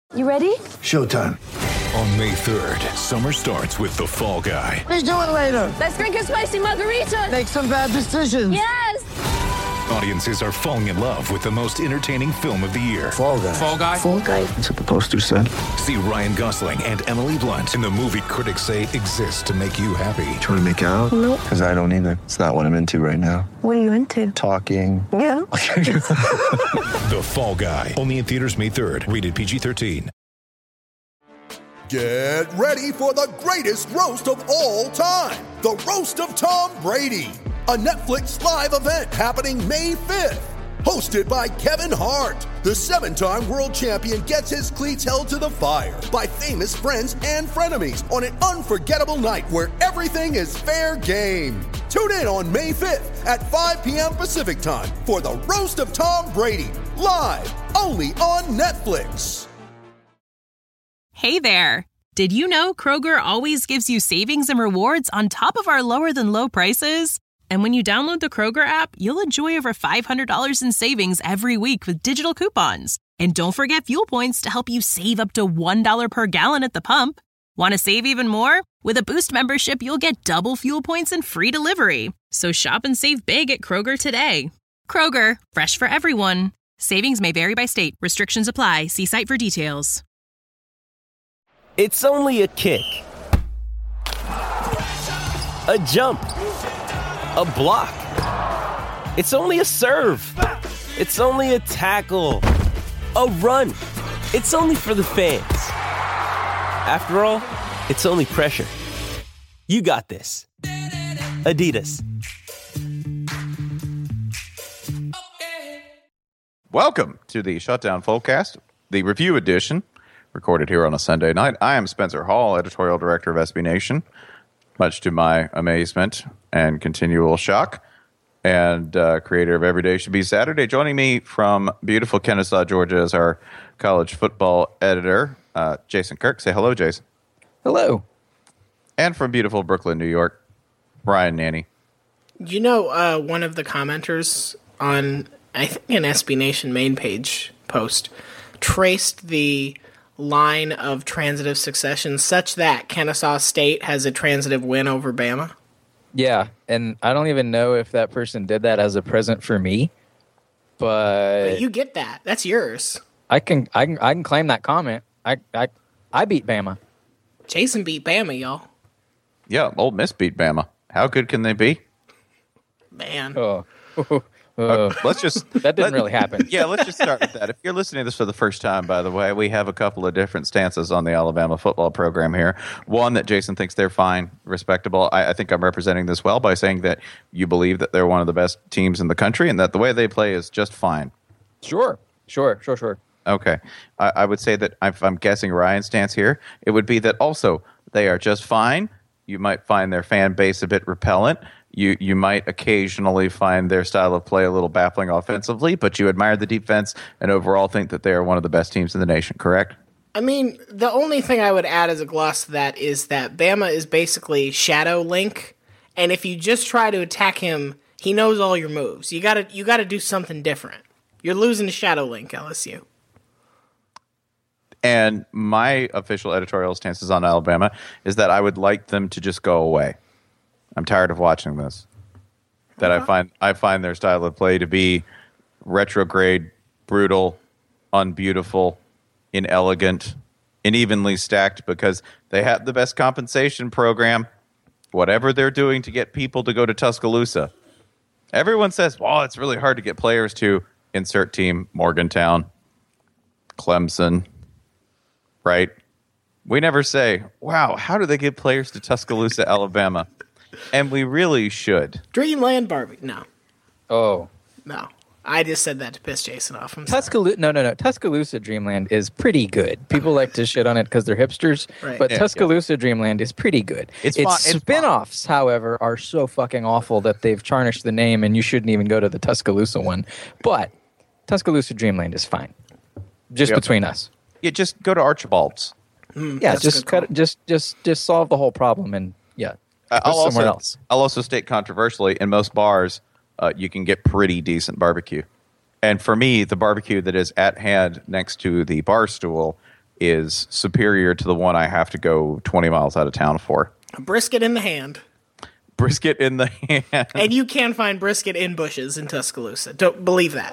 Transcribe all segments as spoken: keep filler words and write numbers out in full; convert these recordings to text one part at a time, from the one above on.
You ready? Showtime. On May third, summer starts with The Fall Guy. Let's do it later. Let's drink a spicy margarita. Make some bad decisions. Yes! Audiences are falling in love with the most entertaining film of the year. Fall Guy. Fall Guy? Fall Guy. That's what the poster said. See Ryan Gosling and Emily Blunt in the movie critics say exists to make you happy. Trying to make it out? Nope. Because I don't either. It's not what I'm into right now. What are you into? Talking. Yeah. The Fall Guy. Only in theaters May third. Rated P G thirteen. Get ready for the greatest roast of all time. The Roast of Tom Brady. A Netflix live event happening May fifth. Hosted by Kevin Hart. The seven-time world champion gets his cleats held to the fire by famous friends and frenemies on an unforgettable night where everything is fair game. Tune in on May fifth at five p.m. Pacific time for the Roast of Tom Brady. Live only on Netflix. Hey there! Did you know Kroger always gives you savings and rewards on top of our lower-than-low prices? And when you download the Kroger app, you'll enjoy over five hundred dollars in savings every week with digital coupons. And don't forget fuel points to help you save up to one dollar per gallon at the pump. Want to save even more? With a Boost membership, you'll get double fuel points and free delivery. So shop and save big at Kroger today. Kroger, fresh for everyone. Savings may vary by state. Restrictions apply. See site for details. It's only a kick, a jump, a block. It's only a serve. It's only a tackle, a run. It's only for the fans. After all, it's only pressure. You got this. Adidas. Welcome to the Shutdown Fullcast, the review edition. Recorded here on a Sunday night. I am Spencer Hall, editorial director of S B Nation, much to my amazement and continual shock, and uh, creator of Every Day Should Be Saturday. Joining me from beautiful Kennesaw, Georgia, is our college football editor, uh, Jason Kirk. Say hello, Jason. Hello. And from beautiful Brooklyn, New York, Ryan Nanny. You know, uh, one of the commenters on, I think, an S B Nation main page post traced the line of transitive succession such that Kennesaw State has a transitive win over Bama? Yeah, and I don't even know if that person did that as a present for me, but, but you get that. That's yours. I can I can I can claim that comment. I I I beat Bama. Jason beat Bama, y'all. Yeah, Ole Miss beat Bama. How good can they be? Man. Oh. Uh, let's just that didn't let, really happen. Yeah, let's just start with that. If you're listening to this for the first time, by the way, we have a couple of different stances on the Alabama football program here. One, that Jason thinks they're fine, respectable. I, I think I'm representing this well by saying that you believe that they're one of the best teams in the country and that the way they play is just fine. Sure, sure, sure, sure. Okay. I, I would say that if I'm guessing Ryan's stance here, it would be that also they are just fine. You might find their fan base a bit repellent. You you might occasionally find their style of play a little baffling offensively, but you admire the defense and overall think that they are one of the best teams in the nation, correct? I mean, the only thing I would add as a gloss to that is that Bama is basically Shadow Link, and if you just try to attack him, he knows all your moves. You gotta you gotta do something different. You're losing to Shadow Link, L S U. And my official editorial stances on Alabama is that I would like them to just go away. I'm tired of watching this. That okay. I find I find their style of play to be retrograde, brutal, unbeautiful, inelegant, unevenly stacked because they have the best compensation program. Whatever they're doing to get people to go to Tuscaloosa. Everyone says, well, it's really hard to get players to insert team, Morgantown, Clemson, right? We never say, wow, how do they get players to Tuscaloosa, Alabama? And we really should. Dreamland Barbie. No. Oh. No. I just said that to piss Jason off. I'm Tuscaloosa, no, no, no. Tuscaloosa Dreamland is pretty good. People like to shit on it because they're hipsters, right. but yeah, Tuscaloosa yeah. Dreamland is pretty good. It's, its fun, it's spin-offs, fun. however, are so fucking awful that they've tarnished the name, and you shouldn't even go to the Tuscaloosa one. But Tuscaloosa Dreamland is fine, just yep. between us. Yeah, just go to Archibald's. Mm, yeah, just cut, just just just solve the whole problem, and yeah, uh, go I'll somewhere also, else. I'll also state controversially, in most bars, uh, you can get pretty decent barbecue. And for me, the barbecue that is at hand next to the bar stool is superior to the one I have to go twenty miles out of town for. A brisket in the hand. Brisket in the hand. And you can find brisket in bushes in Tuscaloosa. Don't believe that.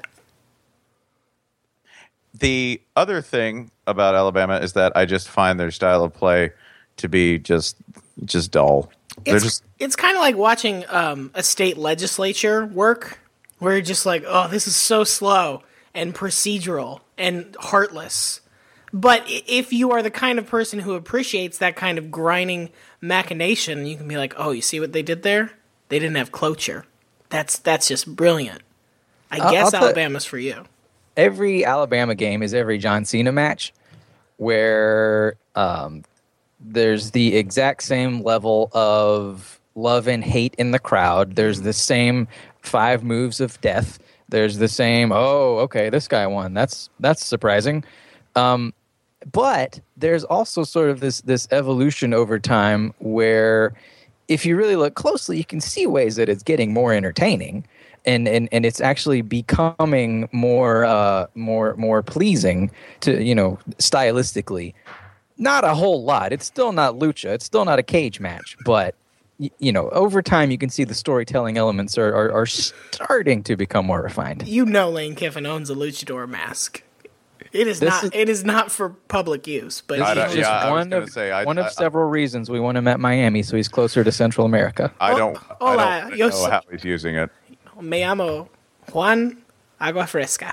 The other thing about Alabama is that I just find their style of play to be just just dull. They're It's, just it's kind of like watching um, a state legislature work, where you're just like, oh, this is so slow and procedural and heartless. But i- if you are the kind of person who appreciates that kind of grinding machination, you can be like, oh, you see what they did there? They didn't have cloture. That's that's just brilliant. I I'll- guess I'll put- Alabama's for you. Every Alabama game is every John Cena match where um, there's the exact same level of love and hate in the crowd. There's the same five moves of death. There's the same, oh, okay, this guy won. That's that's surprising. Um, but there's also sort of this this evolution over time where if you really look closely, you can see ways that it's getting more entertaining. And, and and it's actually becoming more uh, more more pleasing to, you know, stylistically. Not a whole lot. It's still not lucha. It's still not a cage match. But y- you know, over time, you can see the storytelling elements are, are are starting to become more refined. You know Lane Kiffin owns a luchador mask. It is This not is- it is not for public use, but This I is don't- just yeah, I was one gonna of say, I- one of I- several reasons we want him at Miami, so he's closer to Central America. I don't, hola, I don't yo know soy- how he's using it. Me llamo Juan Agua Fresca.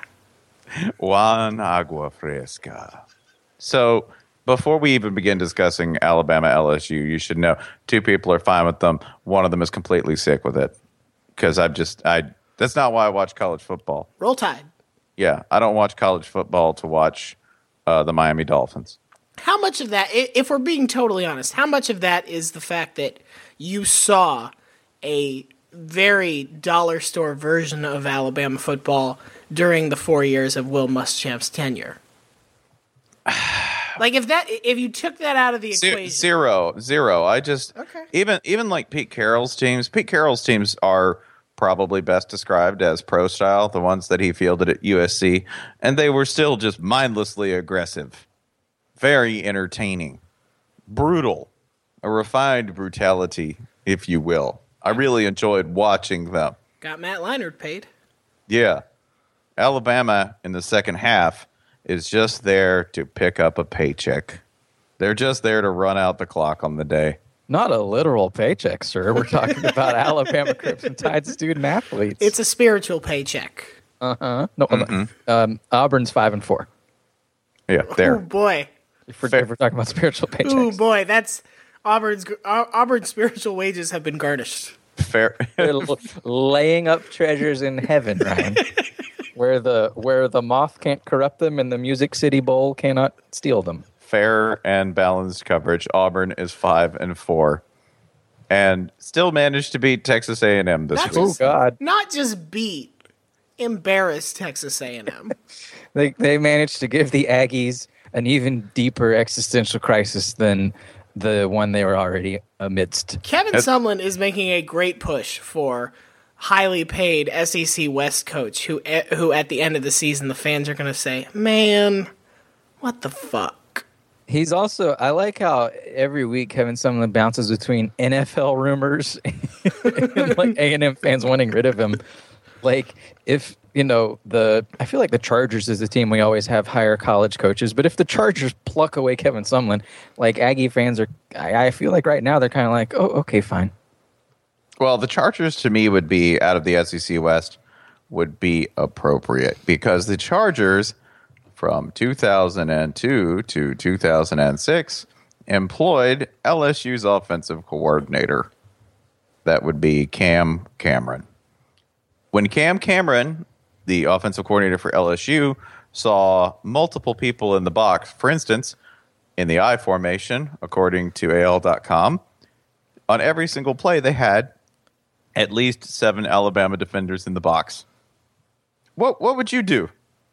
Juan Agua Fresca. So before we even begin discussing Alabama L S U, you should know two people are fine with them. One of them is completely sick with it because I've just I. That's not why I watch college football. Roll Tide. Yeah, I don't watch college football to watch uh, the Miami Dolphins. How much of that, i- if we're being totally honest, how much of that is the fact that you saw a very dollar store version of Alabama football during the four years of Will Muschamp's tenure? Like if that, if you took that out of the Ze- equation, Zero, zero. I just Okay. even even like Pete Carroll's teams. Pete Carroll's teams are probably best described as pro style, the ones that he fielded at U S C, and they were still just mindlessly aggressive, very entertaining, brutal, a refined brutality, if you will. I really enjoyed watching them. got Matt Leinart paid. Yeah. Alabama in the second half is just there to pick up a paycheck. They're just there to run out the clock on the day. Not a literal paycheck, sir. We're talking about Alabama Crimson Tide student athletes. It's a spiritual paycheck. uh huh. No, um, Auburn's five and four. Yeah, Oh there. boy, If we're, if we're talking about spiritual oh paychecks, boy, that's Auburn's Au- Auburn's spiritual wages have been garnished. Fair. they're l- laying up treasures in heaven, Ryan, where the where the moth can't corrupt them and the Music City Bowl cannot steal them. Fair and balanced coverage. Auburn is five and four, and still managed to beat Texas A and M this That's week. Oh God, Not just beat, embarrass Texas A and M. they they managed to give the Aggies an even deeper existential crisis than the one they were already amidst. Kevin Sumlin is making a great push for highly paid S E C West coach who who at the end of the season the fans are going to say, "Man, what the fuck?" He's also, I like how every week Kevin Sumlin bounces between N F L rumors and like A and M fans wanting rid of him. Like if, you know, the, I feel like the Chargers is the team we always have hire college coaches, but if the Chargers pluck away Kevin Sumlin, like Aggie fans are, I, I feel like right now they're kind of like, oh, okay, fine. Well, the Chargers to me would be out of the S E C West would be appropriate because the Chargers from two thousand two to two thousand six employed L S U's offensive coordinator. That would be Cam Cameron. When Cam Cameron, the offensive coordinator for L S U, saw multiple people in the box, for instance, in the I formation, according to A L dot com, on every single play they had at least seven Alabama defenders in the box. What what would you do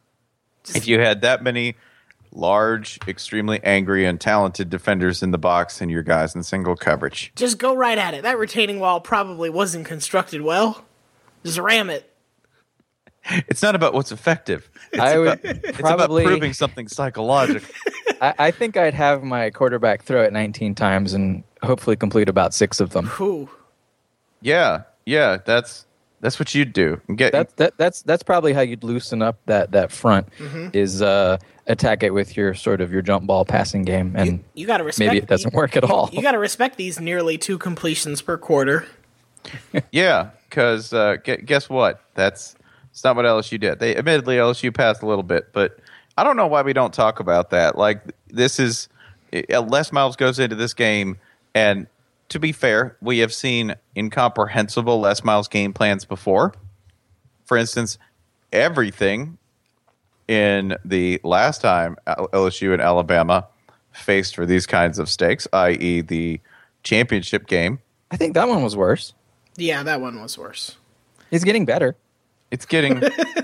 if you had that many large, extremely angry, and talented defenders in the box and your guys in single coverage? Just go right at it. That retaining wall probably wasn't constructed well. Just ram it. It's not about what's effective. It's, I would about, it's probably- about proving something psychological. I, I think I'd have my quarterback throw it nineteen times and hopefully complete about six of them. Ooh. Yeah, yeah, that's that's what you'd do. Get that, that that's that's probably how you'd loosen up that that front Mm-hmm. is uh, attack it with your sort of your jump ball passing game, and You, you got to respect. maybe it doesn't work at all. You got to respect these nearly two completions per quarter. Yeah, because uh, gu- guess what? That's it's not what L S U did. They admittedly L S U passed a little bit, but I don't know why we don't talk about that. Like this is uh, Les Miles goes into this game, and to be fair, we have seen incomprehensible Les Miles game plans before. For instance, everything in the last time L S U and Alabama faced for these kinds of stakes, that is the championship game. I think that one was worse. Yeah, that one was worse. It's getting better. It's getting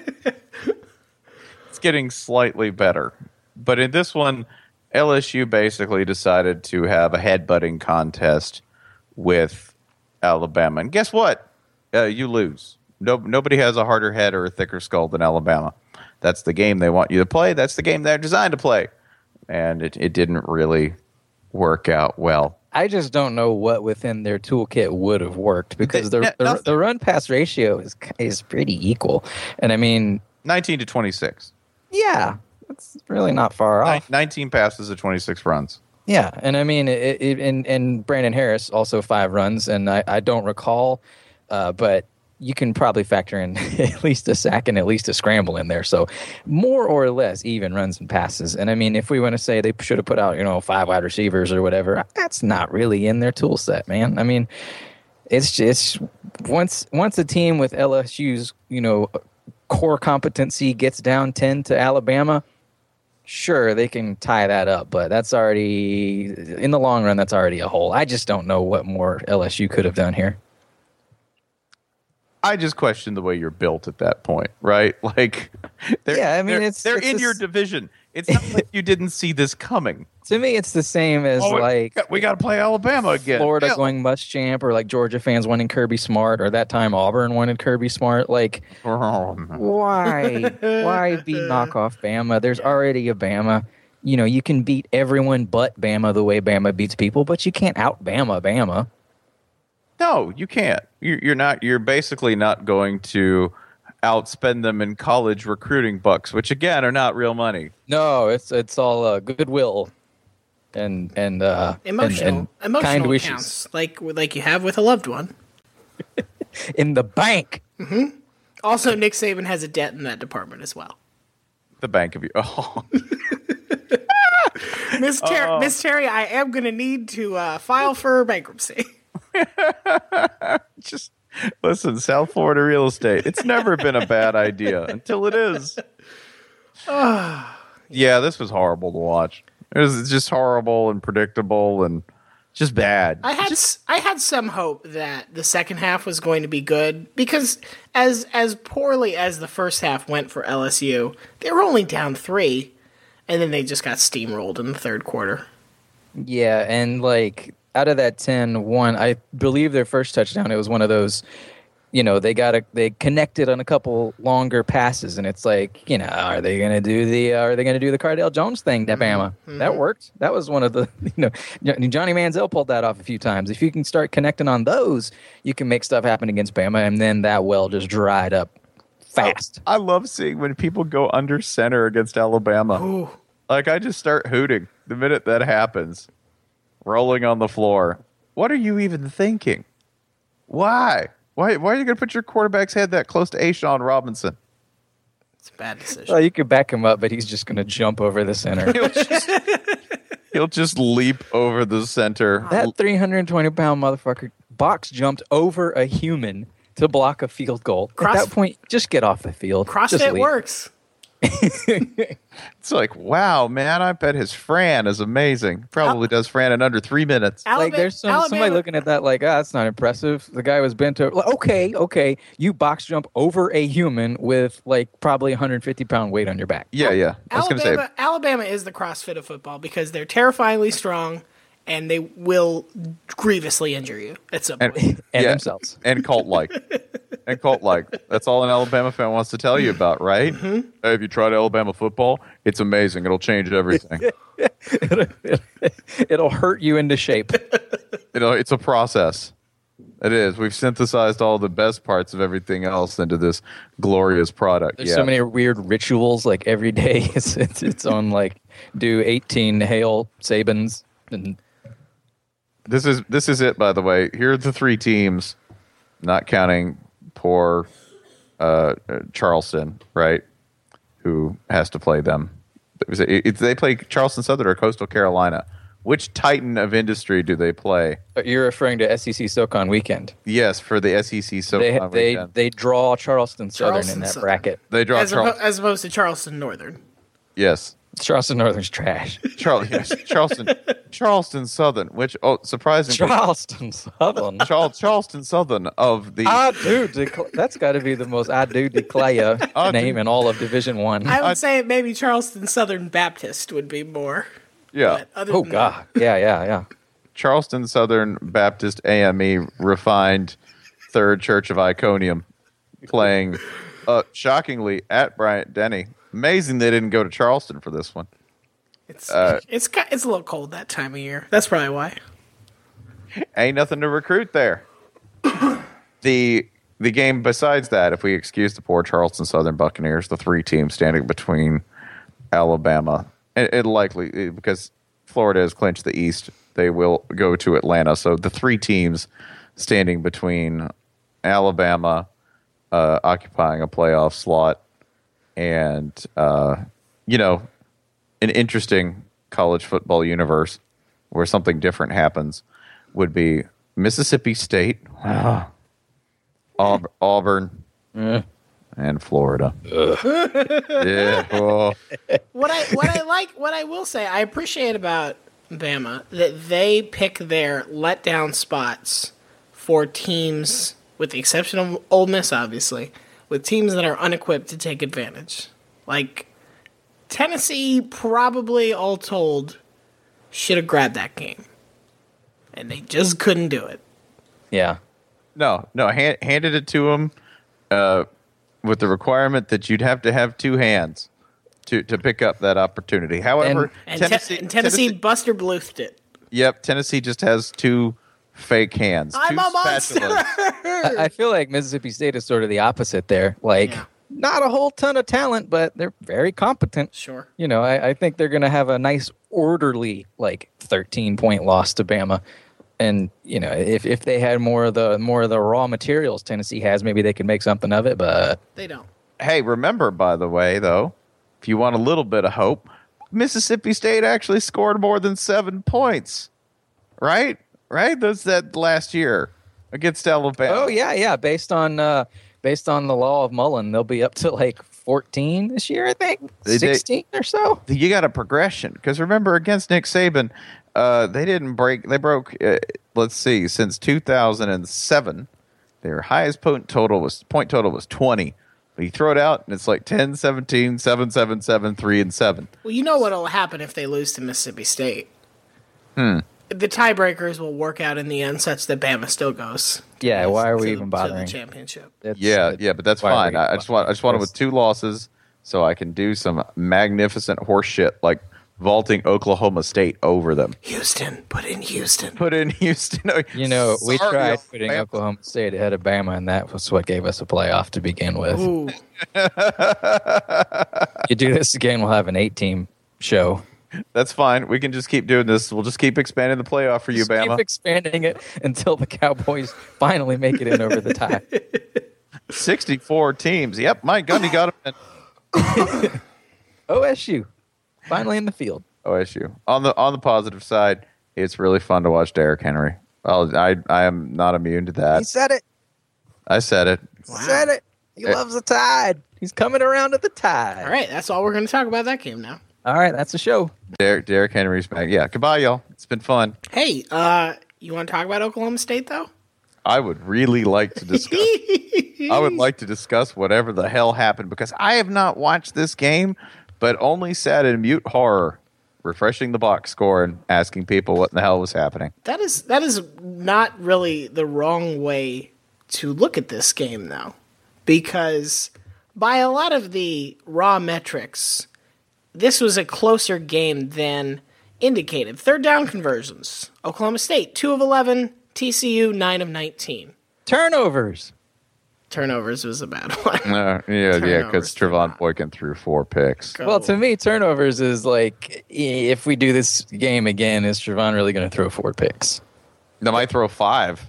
it's getting slightly better. But in this one, L S U basically decided to have a headbutting contest with Alabama. And guess what? Uh, you lose. No, nobody has a harder head or a thicker skull than Alabama. That's the game they want you to play. That's the game they're designed to play. And it, it didn't really work out well. I just don't know what within their toolkit would have worked because the They- the, the run pass ratio is is pretty equal, and I mean nineteen to twenty-six. Yeah, it's really not far off. nineteen passes to twenty-six runs. Yeah, and I mean, it, it, and and Brandon Harris also five runs, and I, I don't recall, uh, but you can probably factor in at least a sack and at least a scramble in there. So more or less even runs and passes. And I mean, if we want to say they should have put out, you know, five wide receivers or whatever, that's not really in their tool set, man. I mean, it's just once once a team with L S U's, you know, core competency gets down ten to Alabama, sure, they can tie that up, but that's already, in the long run, that's already a hole. I just don't know what more L S U could have done here. I just question the way you're built at that point, right? Like, they're, Yeah, I mean, they're, it's- they're it's in a your s- division. It's not like you didn't see this coming. To me, it's the same as Oh, like we got to play Alabama again. Florida Yeah. going Muschamp, or like Georgia fans wanting Kirby Smart, or that time Auburn wanted Kirby Smart. Like, why? Why be knockoff Bama? There's already a Bama. You know, you can beat everyone but Bama the way Bama beats people, but you can't out Bama Bama. No, you can't. You're, you're not. You're basically not going to outspend them in college recruiting bucks, which again are not real money. No, it's it's all uh, goodwill and and uh, Emotional, and, and emotional kind wishes counts, like like you have with a loved one. in the bank. Mm-hmm. Also, Nick Saban has a debt in that department as well. The bank of you. Oh, Miss Ter- Oh. Miss Terry, I am going to need to uh, file for bankruptcy. just listen, South Florida real estate. It's never been a bad idea until it is. Yeah, this was horrible to watch. It was just horrible and predictable and just bad. I had s I had some hope that the second half was going to be good because as as poorly as the first half went for L S U, they were only down three, and then they just got steamrolled in the third quarter. Yeah, and like out of that ten, one, I believe their first touchdown, it was one of those, you know, they got a, they connected on a couple longer passes, and it's like, you know, are they going to do the uh, are they going to do the Cardale Jones thing to Bama? Mhm. That worked. That was one of the, you know, Johnny Manziel pulled that off a few times. If you can start connecting on those, you can make stuff happen against Bama, and then that well just dried up fast. I love seeing when people go under center against Alabama. Ooh. Like, I just start hooting the minute that happens. Rolling on the floor. What are you even thinking? Why? Why Why are you going to put your quarterback's head that close to Ashawn Robinson? It's a bad decision. Well, you could back him up, but he's just going to jump over the center. He'll just, he'll just leap over the center. That three hundred twenty pound motherfucker box jumped over a human to block a field goal. Cross- At that point, just get off the field. Just CrossFit leave. works. It's like, wow, man, I bet his Fran is amazing. Probably does Fran in under three minutes. Like Alabama- there's some, somebody Alabama- looking at that like, ah, that's not impressive. The guy was bent over. Like, okay, okay, you box jump over a human with like probably one hundred fifty pound weight on your back. Yeah, yeah. I was going to say, Alabama, Alabama is the CrossFit of football because they're terrifyingly strong and they will grievously injure you at some and, point. And yeah, themselves. and cult like. and cult-like. That's all an Alabama fan wants to tell you about, right? Mm-hmm. Hey, have you tried Alabama football? It's amazing. It'll change everything. it'll, it'll hurt you into shape. You know, it's a process. It is. We've synthesized all the best parts of everything else into this glorious product. There's yeah. so many weird rituals. Like every day, it's it's its own. Like do eighteen hail Sabins, and This is this is it. By the way, here are the three teams, not counting poor uh, Charleston, right? Who has to play them? If they play Charleston Southern or Coastal Carolina, which titan of industry do they play? You're referring to S E C SoCon weekend. Yes, for the S E C SoCon they, weekend. They they draw Charleston Southern Charleston in that Southern. bracket. They draw As, Charl- oppo- as opposed to Charleston Northern. Yes. Charleston Northern's trash. Charl- yes, Charleston Charleston Southern, which oh surprisingly Charleston Southern. Charl- Charleston Southern of the I do declare. That's got to be the most I do declare I name do- in all of Division One. I would I- say maybe Charleston Southern Baptist would be more. yeah. But other Oh than God, yeah, yeah, yeah. Charleston Southern Baptist A M E Refined Third Church of Iconium playing uh, shockingly at Bryant Denny. Amazing they didn't go to Charleston for this one. It's Uh, it's ki- it's a little cold that time of year. That's probably why. Ain't nothing to recruit there. the the game besides that, if we excuse the poor Charleston Southern Buccaneers, the three teams standing between Alabama, and it likely because Florida has clinched the East, they will go to Atlanta. So the three teams standing between Alabama uh, occupying a playoff slot and uh, you know, an interesting college football universe where something different happens would be Mississippi State, wow. Aub- Auburn, Eh. and Florida. yeah. Oh. What I what I like what I will say I appreciate about Bama that they pick their letdown spots for teams, with the exception of Ole Miss, obviously, with teams that are unequipped to take advantage. Like Tennessee, probably all told, should have grabbed that game, and they just couldn't do it. Yeah. No, no, hand, handed it to them uh, with the requirement that you'd have to have two hands to, to pick up that opportunity. However, And Tennessee, Te- and Tennessee, Tennessee, Buster Bluethed it. yep, Tennessee just has two fake hands. I'm two a monster. spatulas. I, I feel like Mississippi State is sort of the opposite there. Like, Yeah. not a whole ton of talent, but they're very competent. Sure. You know, I, I think they're going to have a nice, orderly, like thirteen point loss to Bama. And you know, if if they had more of the more of the raw materials Tennessee has, maybe they could make something of it. But They don't. Hey, remember, by the way, though, if you want a little bit of hope, Mississippi State actually scored more than seven points. Right? Right? That's that last year against Alabama. oh yeah, yeah. Based on uh, based on the law of Mullen, they'll be up to like fourteen this year. I think They- they- sixteen or so. You got a progression. Because remember, against Nick Saban, uh, they didn't break. They broke, uh, let's see, since two thousand seven, their highest point total was point total was twenty. But you throw it out, and it's like ten, seventeen, seven, seven, seven, three, and seven. Well, you know what'll happen if they lose to Mississippi State. Hmm. The tiebreakers will work out in the end, such that Bama still goes. Yeah, why are we to- even to bothering? the championship? That's- Yeah, that's- yeah, but that's why are fine. we I, I just want I just want it with two losses so I can do some magnificent horse shit like vaulting Oklahoma State over them. Houston, put in Houston. Put in Houston. You know, we Sorry, tried putting Alabama. Oklahoma State ahead of Bama, and that was what gave us a playoff to begin with. Ooh, You do this again, we'll have an eight-team show. That's fine. We can just keep doing this. We'll just keep expanding the playoff for you, Just Bama. keep expanding it until the Cowboys finally make it in over the tie. sixty-four teams. Yep, Mike Gundy got him in O S U finally in the field. O S U. On the on the positive side, it's really fun to watch Derrick Henry. Well, I I am not immune to He that. said it. I said it. He said it. He Eh. loves the Tide. He's coming around to the Tide. all right, that's all we're going to talk about that game now. All right, that's the show. Derrick Derrick Henry's back. Yeah, goodbye, y'all. It's been fun. Hey, uh, you want to talk about Oklahoma State though? I would really like to discuss. I would like to discuss whatever the hell happened because I have not watched this game, but only sat in mute horror, refreshing the box score and asking people what in the hell was happening. That is that is not really the wrong way to look at this game, though. because by a lot of the raw metrics, this was a closer game than indicated. Third down conversions. Oklahoma State, two of eleven. T C U, nine of nineteen. Turnovers. Turnovers was a bad one. Uh, yeah, yeah, because Turnovers did Trevon not. Boykin threw four picks. Go. Well, to me, turnovers is like, if we do this game again, is Trevon really going to throw four picks? They might throw five.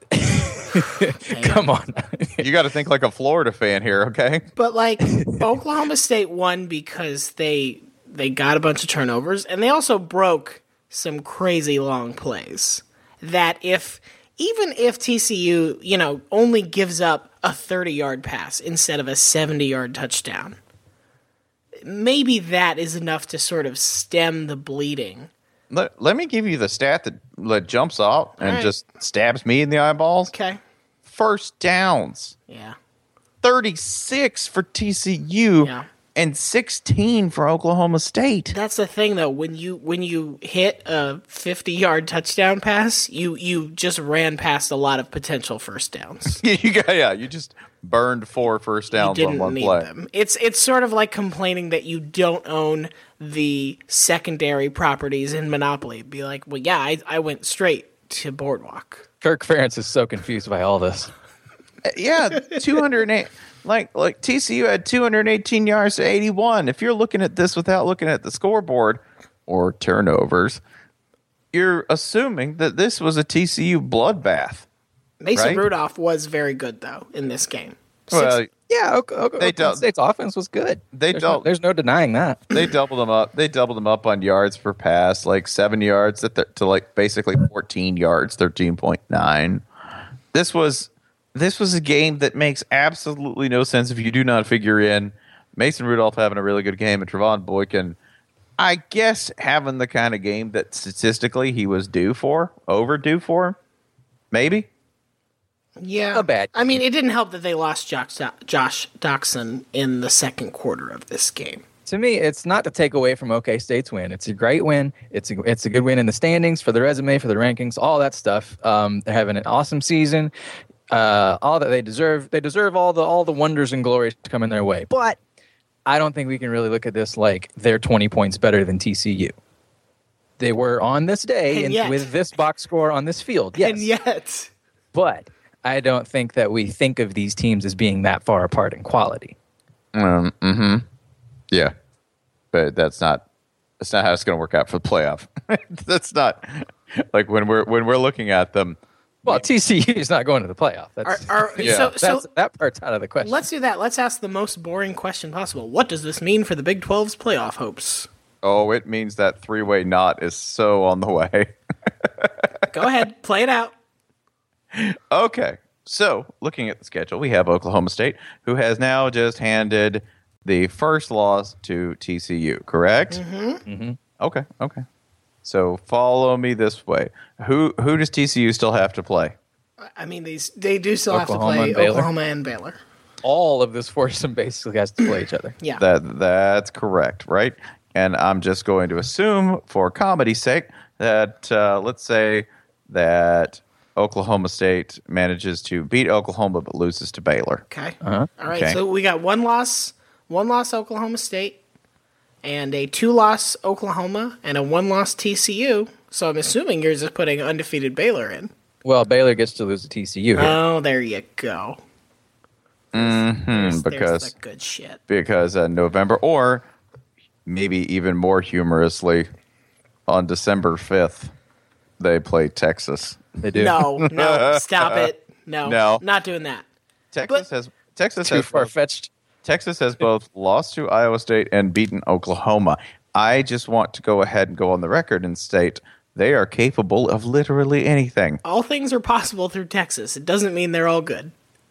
Come on. You got to think like a Florida fan here, okay? But like Oklahoma State won because they they got a bunch of turnovers, and they also broke some crazy long plays. That if even if T C U, you know, only gives up a thirty-yard pass instead of a seventy-yard touchdown, maybe that is enough to sort of stem the bleeding. Let, let me give you the stat that, that jumps out and right. just stabs me in the eyeballs. Okay. First downs. Yeah. thirty-six for T C U Yeah. and sixteen for Oklahoma State. That's the thing, though. When you when you hit a fifty-yard touchdown pass, you you just ran past a lot of potential first downs. you got, yeah, you just burned four first downs You on didn't one need play. them. It's it's sort of like complaining that you don't own the secondary properties in Monopoly. Be like, well, yeah, I I went straight to Boardwalk. Kirk Ferentz is so confused by all this. Yeah, two hundred eight. Like like T C U had two hundred eighteen yards to eighty-one. If you're looking at this without looking at the scoreboard or turnovers, you're assuming that this was a T C U bloodbath. Mason Right? Rudolph was very good though in this game. Six- Well, Yeah, Ok- Ok- They Oklahoma don't- State's offense was good. They there's no, don't- there's no denying that. they doubled them up. They doubled them up on yards per pass, like seven yards to, th- to like basically fourteen yards, thirteen point nine. This was this was a game that makes absolutely no sense if you do not figure in Mason Rudolph having a really good game and Trevon Boykin, I guess, having the kind of game that statistically he was due for, overdue for, maybe. yeah, A bad I mean, it didn't help that they lost Josh, Josh Doxson in the second quarter of this game. To me, it's not to take away from OK State's win. It's a great win. It's a, it's a good win in the standings, for the resume, for the rankings, all that stuff. Um, they're having an awesome season. Uh, all that they deserve. They deserve all the all the wonders and glories to come in their way. But I don't think we can really look at this like they're twenty points better than T C U. They were on this day And and yet. with this box score on this field. Yes. And yet, But I don't think that we think of these teams as being that far apart in quality. Um, mm-hmm. Yeah, but that's not that's not how it's going to work out for the playoff. That's not like when we're when we're looking at them. Well, T C U is not going to the playoff. That's, are, are, Yeah. so, that's so that part's out of the question. let's do that. Let's ask the most boring question possible. What does this mean for the Big twelve's playoff hopes? Oh, it means that three-way knot is so on the way. Go ahead, play it out. Okay, so looking at the schedule, we have Oklahoma State, who has now just handed the first loss to T C U. Correct? Mm-hmm. Mm-hmm. Okay. Okay. So follow me this way. Who who does T C U still have to play? I mean, these they do still Oklahoma have to and play Baylor. Oklahoma and Baylor. All of this foursome basically has to play each other. Yeah. That that's correct, right? And I'm just going to assume, for comedy's sake, that uh, let's say that Oklahoma State manages to beat Oklahoma but loses to Baylor. Okay. Uh-huh. All right. Okay. So we got one loss, one loss Oklahoma State, and a two-loss Oklahoma, and a one-loss T C U. So I'm assuming you're just putting undefeated Baylor in. Well, Baylor gets to lose to T C U here. Oh, there you go. Mm-hmm, There's, because there's the good shit. because uh, November, or maybe even more humorously, on December fifth, they play Texas. They do. No, no, stop it. No, No. not doing that. Texas has Texas Too has far both, fetched. Texas has both lost to Iowa State and beaten Oklahoma. I just want to go ahead and go on the record and state they are capable of literally anything. All things are possible through Texas. It doesn't mean they're all good.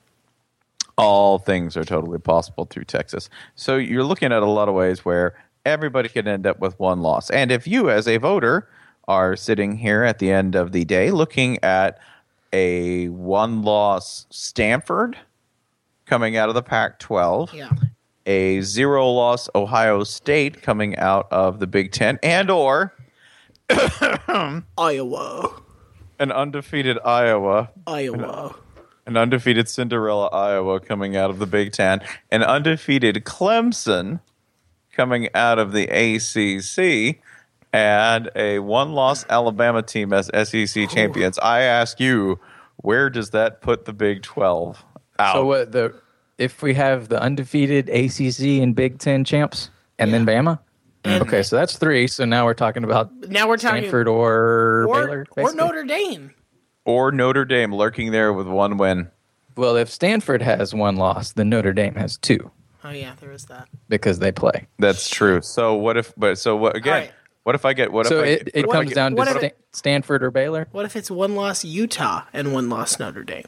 All things are totally possible through Texas. So you're looking at a lot of ways where everybody can end up with one loss. And if you, as a voter, are sitting here at the end of the day looking at a one-loss Stanford coming out of the Pac twelve, Yeah. a zero-loss Ohio State coming out of the Big Ten, and or Iowa. an undefeated Iowa, Iowa. An undefeated Cinderella Iowa coming out of the Big Ten. An undefeated Clemson coming out of the A C C. And a one-loss Alabama team as S E C champions. I ask you, where does that put the Big twelve? Out. So what the if we have the undefeated A C C and Big Ten champs and yeah. then Bama? And okay, so that's three. So now we're talking about now we're talking Stanford or, or Baylor, or Notre Dame. Or Notre Dame lurking there with one win. Well, if Stanford has one loss, then Notre Dame has two. Oh yeah, there is that. Because they play. That's true. So what if but so what again? Right. What if I get what so if I it, get, it comes get, down to Sta- it, Stanford or Baylor? What if it's one loss Utah and one loss Notre Dame?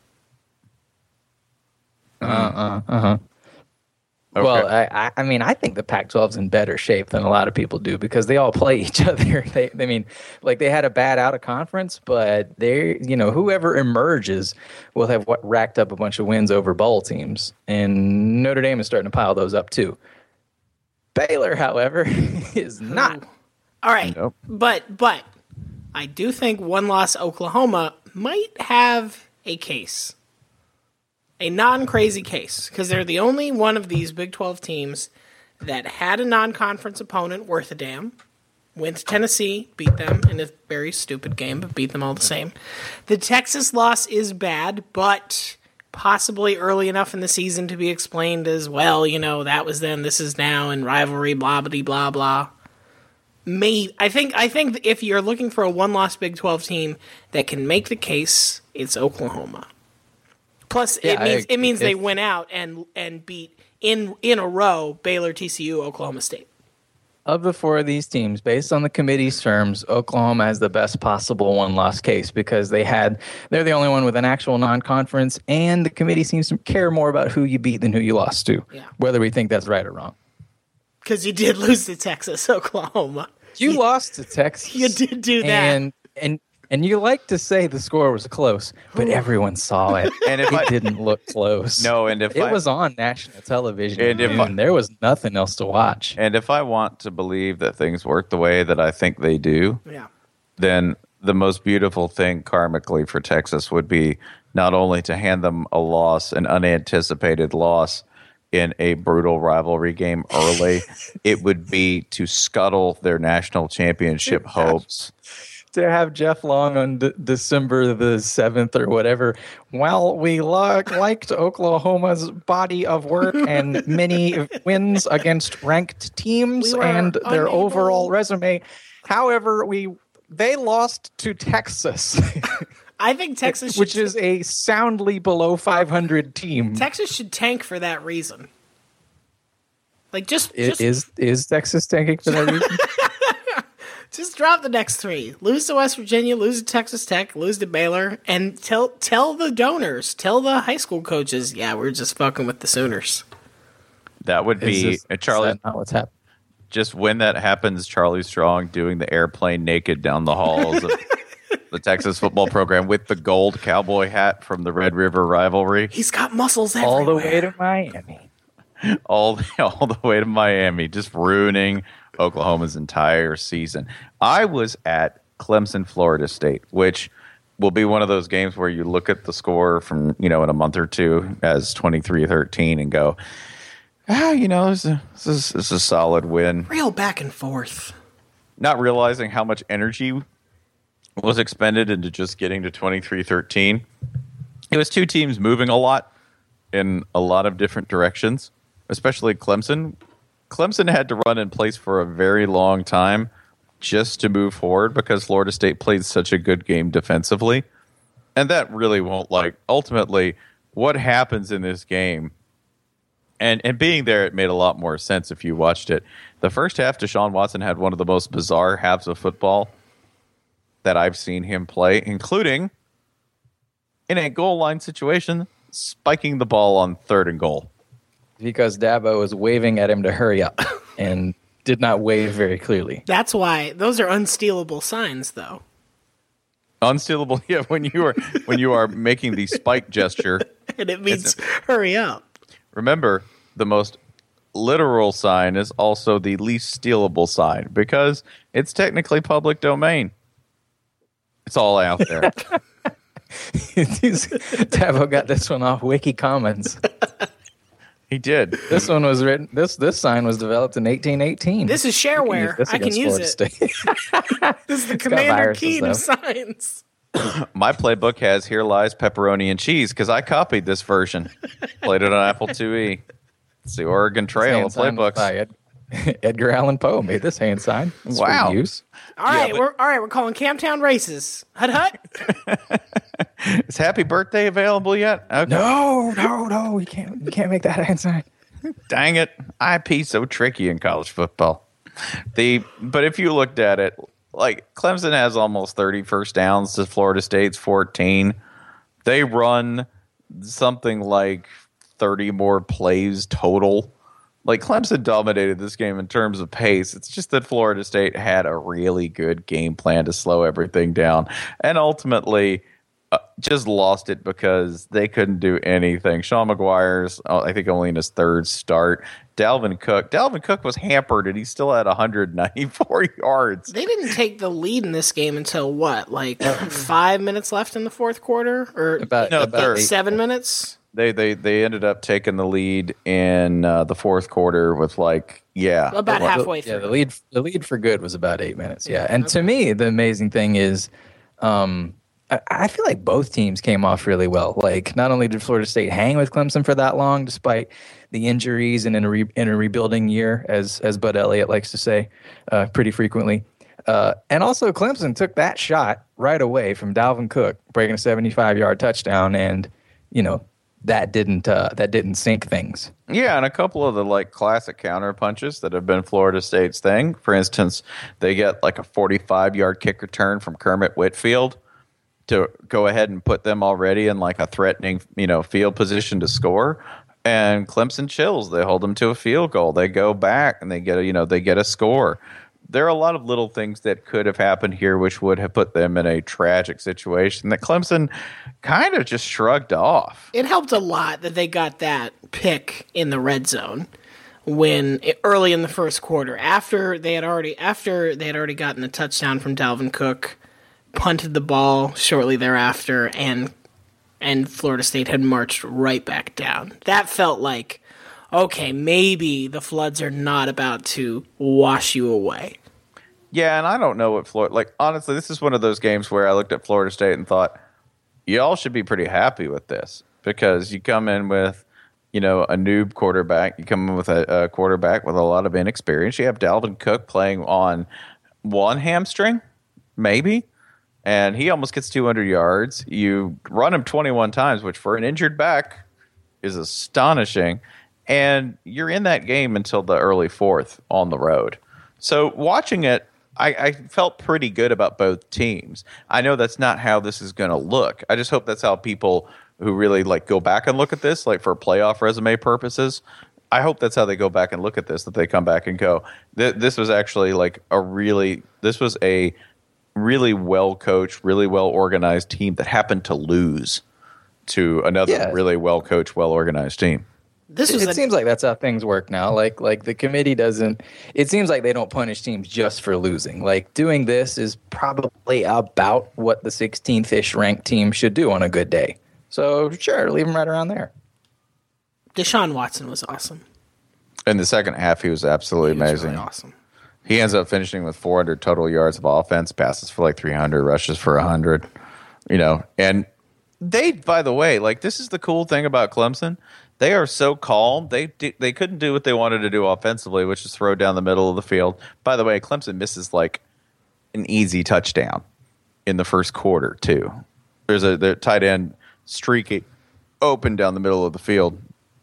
Uh uh uh huh. Okay. Well, I, I mean, I think the Pac twelve's in better shape than a lot of people do because they all play each other. They, I mean, like they had a bad out of conference, but they, you know, whoever emerges will have what racked up a bunch of wins over bowl teams, and Notre Dame is starting to pile those up too. Baylor, however, is not. All right, nope. but but I do think one loss Oklahoma might have a case. A non-crazy case, because they're the only one of these Big twelve teams that had a non-conference opponent worth a damn, went to Tennessee, beat them in a very stupid game, but beat them all the same. The Texas loss is bad, but possibly early enough in the season to be explained as, well, you know, that was then, this is now, and rivalry, blah, blah, blah, blah. May, I think I think if you're looking for a one-loss Big twelve team that can make the case, it's Oklahoma. Plus, yeah, it means I, it means if, they went out and and beat in in a row Baylor, T C U, Oklahoma State. Of the four of these teams, based on the committee's terms, Oklahoma has the best possible one-loss case because they had they're the only one with an actual non-conference, and the committee seems to care more about who you beat than who you lost to, yeah. whether we think that's right or wrong. Because you did lose to Texas, Oklahoma. You, you lost to Texas. You did do that, and and. And you like to say the score was close, but everyone saw it, and if it I, didn't look close. No, and if it I, was on national television, and, if and there was nothing else to watch. And if I want to believe that things work the way that I think they do, yeah. then the most beautiful thing karmically for Texas would be not only to hand them a loss, an unanticipated loss in a brutal rivalry game early, it would be to scuttle their national championship hopes. To have Jeff Long on D- December the seventh or whatever. Well, we lo- liked Oklahoma's body of work and many wins against ranked teams we and their unable. overall resume. However, we they lost to Texas. I think Texas, which should, is a soundly below five hundred team. Texas should tank for that reason. Like just, is, just is is Texas tanking for that reason? Just drop the next three. Lose to West Virginia, lose to Texas Tech, lose to Baylor, and tell tell the donors, tell the high school coaches, yeah, we're just fucking with the Sooners. That would be this, uh, Charlie. Is that not what's happening? Just when that happens, Charlie Strong doing the airplane naked down the halls of the Texas football program with the gold cowboy hat from the Red River rivalry. He's got muscles everywhere. All the way to Miami. all all the way to Miami, just ruining Oklahoma's entire season. I was at Clemson, Florida State, which will be one of those games where you look at the score from, you know, in a month or two as twenty-three thirteen and go, ah, you know, this is, this is, this is a solid win. Real back and forth. Not realizing how much energy was expended into just getting to twenty-three thirteen. It was two teams moving a lot in a lot of different directions, especially Clemson. Clemson had to run in place for a very long time just to move forward because Florida State played such a good game defensively. And that really won't, like, ultimately, what happens in this game, and, and being there, it made a lot more sense if you watched it. The first half, Deshaun Watson had one of the most bizarre halves of football that I've seen him play, including in a goal line situation, spiking the ball on third and goal. Because Dabo was waving at him to hurry up and did not wave very clearly. That's why those are unstealable signs, though. Unstealable, yeah. When you are when you are making the spike gesture, and it means hurry up. Remember, the most literal sign is also the least stealable sign because it's technically public domain. It's all out there. Dabo got this one off Wiki Commons. He did. This one was written. This this sign was developed in eighteen eighteen. This is shareware. I can use it. This is the Commander Keen of signs. My playbook has "Here lies pepperoni and cheese" because I copied this version, played it on Apple two E. It's the Oregon Trail of playbooks. Ed, Edgar Allan Poe made this hand sign. It's wow. for use. All right, yeah, but, we're all right. We're calling Camptown races. Hut hut. Is Happy Birthday available yet? Okay. No, no, no. You can't. You can't make that hand sign. Dang it! I P so tricky in college football. The but if you looked at it, like Clemson has almost thirty first downs to Florida State's fourteen. They run something like thirty more plays total. Like Clemson dominated this game in terms of pace. It's just that Florida State had a really good game plan to slow everything down, and ultimately uh, just lost it because they couldn't do anything. Sean McGuire's, uh, I think, only in his third start. Dalvin Cook, Dalvin Cook was hampered, and he still had one hundred ninety-four yards. They didn't take the lead in this game until what, like five minutes left in the fourth quarter, or About, no, about third. eight. seven minutes. They they they ended up taking the lead in uh, the fourth quarter with like yeah About like, halfway through. Yeah, the lead the lead for good was about eight minutes. Yeah, and to me, the amazing thing is, um, I, I feel like both teams came off really well. Like, not only did Florida State hang with Clemson for that long, despite the injuries and in a re, in a rebuilding year, as as Bud Elliott likes to say, uh, pretty frequently. Uh, and also, Clemson took that shot right away from Dalvin Cook, breaking a seventy-five yard touchdown, and you know. That didn't uh, that didn't sink things. Yeah, and a couple of the like classic counter punches that have been Florida State's thing. For instance, they get like a forty-five yard kick return from Kermit Whitfield to go ahead and put them already in like a threatening, you know, field position to score. And Clemson chills. They hold them to a field goal. They go back and they get a, you know, they get a score. There are a lot of little things that could have happened here which would have put them in a tragic situation that Clemson kind of just shrugged off. It helped a lot that they got that pick in the red zone when early in the first quarter, after they had already after they had already gotten a touchdown from Dalvin Cook, punted the ball shortly thereafter, and and Florida State had marched right back down. That felt like, okay, maybe the floods are not about to wash you away. Yeah, and I don't know what Florida... Like, honestly, this is one of those games where I looked at Florida State and thought, y'all should be pretty happy with this because you come in with, you know, a noob quarterback. You come in with a, a quarterback with a lot of inexperience. You have Dalvin Cook playing on one hamstring, maybe, and he almost gets two hundred yards. You run him twenty-one times, which for an injured back is astonishing, and you're in that game until the early fourth on the road. So watching it, I, I felt pretty good about both teams. I know that's not how this is going to look. I just hope that's how people who really like go back and look at this, like for playoff resume purposes, I hope that's how they go back and look at this, that they come back and go, this was actually like a really, this was a really well-coached, really well-organized team that happened to lose to another Yeah. really well-coached, well-organized team. This was it a, seems like that's how things work now. Like like the committee doesn't. It seems like they don't punish teams just for losing. Like doing this is probably about what the sixteenth-ish ranked team should do on a good day. So sure, leave them right around there. Deshaun Watson was awesome. In the second half, he was absolutely He was amazing. really awesome. He ends up finishing with four hundred total yards of offense, passes for like three hundred, rushes for one hundred. You know, and they, by the way, like this is the cool thing about Clemson. They are so calm. They do, they couldn't do what they wanted to do offensively, which is throw down the middle of the field. By the way, Clemson misses like an easy touchdown in the first quarter too. There's a the tight end streaky open down the middle of the field,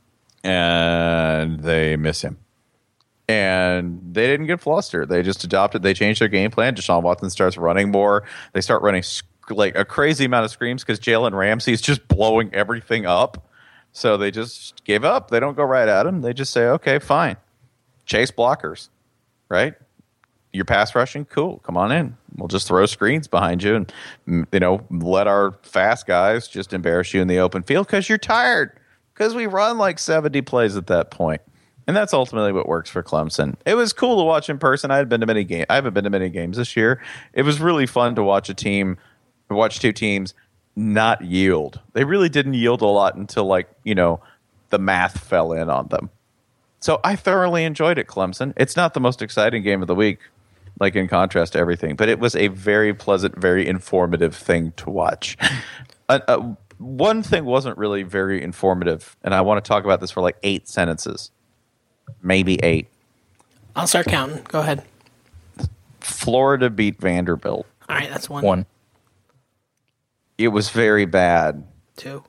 and they miss him. And they didn't get flustered. They just adopted. They changed their game plan. Deshaun Watson starts running more. They start running like a crazy amount of screams because Jalen Ramsey is just blowing everything up. So they just give up. They don't go right at him. They just say, okay, fine. Chase blockers, right? You're pass rushing? Cool. Come on in. We'll just throw screens behind you and, you know, let our fast guys just embarrass you in the open field because you're tired. Because we run like seventy plays at that point. And that's ultimately what works for Clemson. It was cool to watch in person. I had been to many games. I haven't been to many games this year. It was really fun to watch a team, watch two teams not yield. They really didn't yield a lot until, like, you know, the math fell in on them. So I thoroughly enjoyed it, Clemson. It's not the most exciting game of the week, like in contrast to everything, but it was a very pleasant, very informative thing to watch. uh, uh, one thing wasn't really very informative, and I want to talk about this for like eight sentences. Maybe eight. I'll start counting. Go ahead. Florida beat Vanderbilt. All right, that's one. One. It was very bad. Two.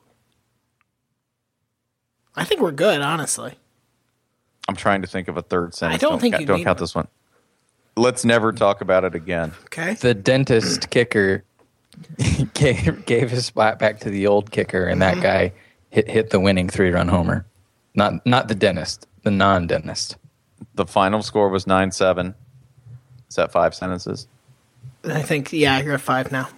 I think we're good, honestly. I'm trying to think of a third sentence. I don't think ca- you don't need count one. this one. Let's never talk about it again. Okay. The dentist kicker gave, gave his spot back to the old kicker, and that guy hit hit the winning three-run homer. Not not the dentist, the non-dentist. The final score was nine seven. Is that five sentences? I think, yeah, you're at five now.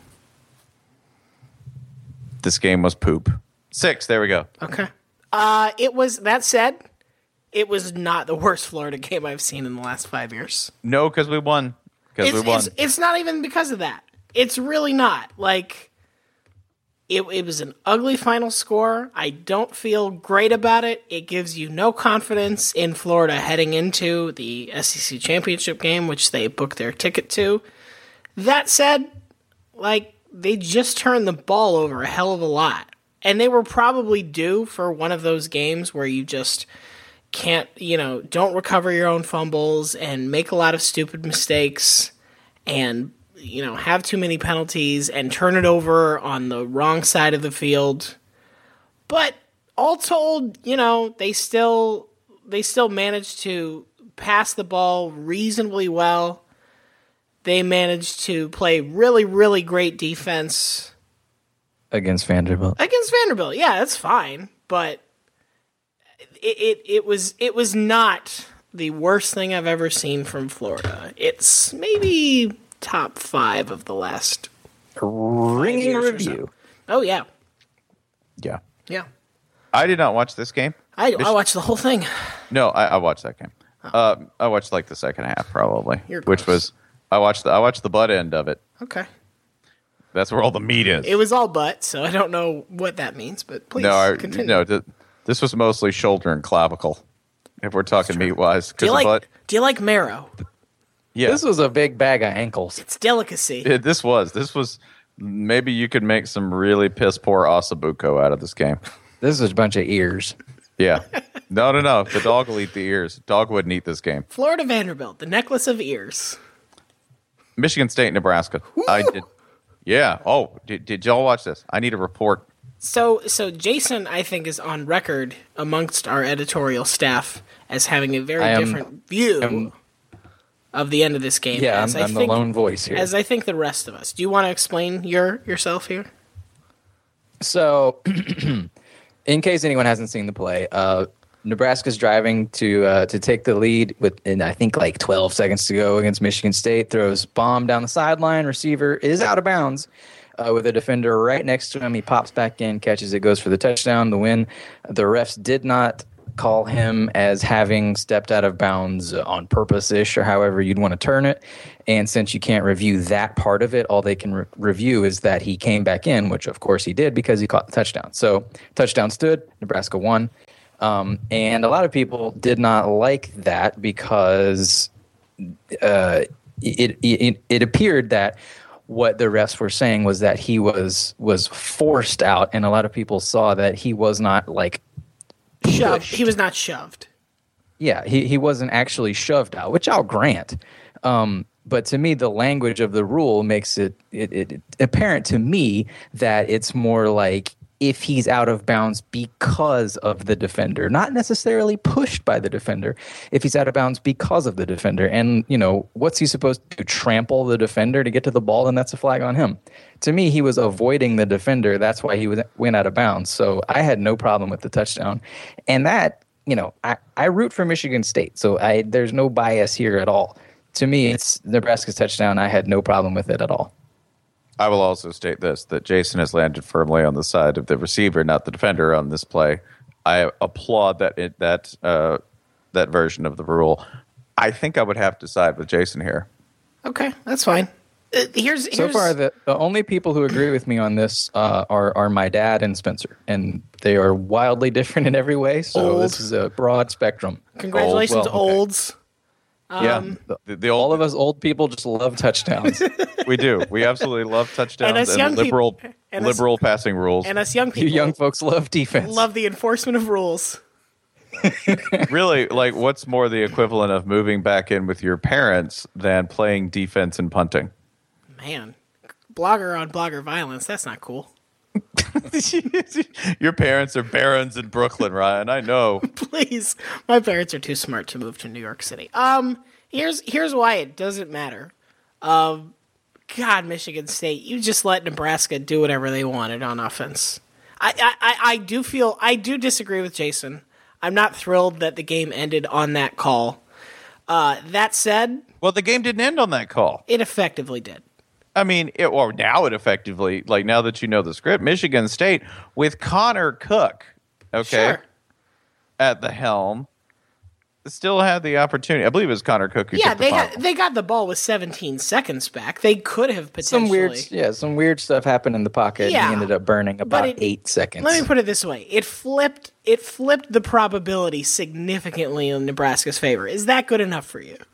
This game was poop. Six, there we go. Okay. Uh, it was, that said, it was not the worst Florida game I've seen in the last five years. No, because we won. Because we It's, won. it's, it's not even because of that. It's really not. Like, it, it was an ugly final score. I don't feel great about it. It gives you no confidence in Florida heading into the S E C championship game, which they booked their ticket to. That said, like, they just turned the ball over a hell of a lot. And they were probably due for one of those games where you just can't, you know, don't recover your own fumbles and make a lot of stupid mistakes and, you know, have too many penalties and turn it over on the wrong side of the field. But all told, you know, they still they still managed to pass the ball reasonably well. They managed to play really, really great defense Against Vanderbilt. against Vanderbilt. Yeah, that's fine, but it, it it was it was not the worst thing I've ever seen from Florida. It's maybe top five of the last Ringing years or review. Oh yeah, Yeah. yeah. I did not watch this game. I I watched the whole thing. No, I, I watched that game. Uh, I watched like the second half probably, You're which gross. was I watched the, I watched the butt end of it. Okay, That's where all the meat is. it was all butt, so I don't know what that means, but please no, I, continue. no. Th- this was mostly shoulder and clavicle. If we're talking meat wise, do because you the like butt. do you like marrow? Yeah, This was a big bag of ankles. It's delicacy. it, this was this was maybe you could make some really piss poor ossobuco out of this game. This is a bunch of ears. Yeah, no, no, no. The dog will eat the ears. Dog wouldn't eat this game. Florida Vanderbilt, the necklace of ears. Michigan State, Nebraska. I did. Yeah. Oh, did, did y'all watch this? I need a report. So, so Jason, I think, is on record amongst our editorial staff as having a very I am- different view am- of the end of this game. Yeah, as I'm, I I'm think, the lone voice here. As I think the rest of us. Do you want to explain your yourself here? So, in case anyone hasn't seen the play, uh, Nebraska's driving to uh, to take the lead with, and I think like twelve seconds to go against Michigan State. Throws bomb down the sideline. Receiver is out of bounds uh, with a defender right next to him. He pops back in, catches it, goes for the touchdown, the win. The refs did not call him as having stepped out of bounds on purpose-ish or however you'd want to turn it. And since you can't review that part of it, all they can re- review is that he came back in, which of course he did because he caught the touchdown. So touchdown stood, Nebraska won. Um, and a lot of people did not like that because uh, it, it it appeared that what the refs were saying was that he was was forced out, and a lot of people saw that he was not like Shoved. He was not shoved. yeah, he, he wasn't actually shoved out, which I'll grant. Um, but to me, the language of the rule makes it, it, it apparent to me that it's more like if he's out of bounds because of the defender, not necessarily pushed by the defender, if he's out of bounds because of the defender. And, you know, what's he supposed to do, trample the defender to get to the ball? And that's a flag on him. To me, he was avoiding the defender. That's why he was, went out of bounds. So I had no problem with the touchdown. And that, you know, I, I root for Michigan State. So I there's no bias here at all. To me, it's Nebraska's touchdown. I had no problem with it at all. I will also state this, that Jason has landed firmly on the side of the receiver, not the defender on this play. I applaud that it, that uh, that version of the rule. I think I would have to side with Jason here. Okay, that's fine. Uh, here's, here's So far, the, the only people who agree with me on this uh, are are my dad and Spencer, and they are wildly different in every way. So Old. this is a broad spectrum. Congratulations, Old, well, okay. olds. Um, yeah, the, the old, All of us old people just love touchdowns. we do. We absolutely love touchdowns And and, us young liberal peop- and us- liberal passing rules. And us young You people young folks love defense. love the enforcement of rules. Really, like, what's more the equivalent of moving back in with your parents than playing defense and punting? Man, blogger on blogger violence. That's not cool. Your parents are barons in Brooklyn, Ryan. I know. Please, my parents are too smart to move to New York City. Um, here's here's why it doesn't matter. Um, God, Michigan State, you just let Nebraska do whatever they wanted on offense. I I, I, I do feel I do disagree with Jason. I'm not thrilled that the game ended on that call. Uh, that said, Well, the game didn't end on that call. it effectively did. I mean, it, or now it effectively, like now that you know the script, Michigan State with Connor Cook, okay, Sure. at the helm, still had the opportunity. I believe it was Connor Cook who Yeah, took the they final. had, they got the ball with seventeen seconds back. They could have potentially. some weird, yeah, some weird stuff happened in the pocket. Yeah, he ended up burning about it- eight seconds. Let me put it this way: it flipped. It flipped the probability significantly in Nebraska's favor. Is that good enough for you?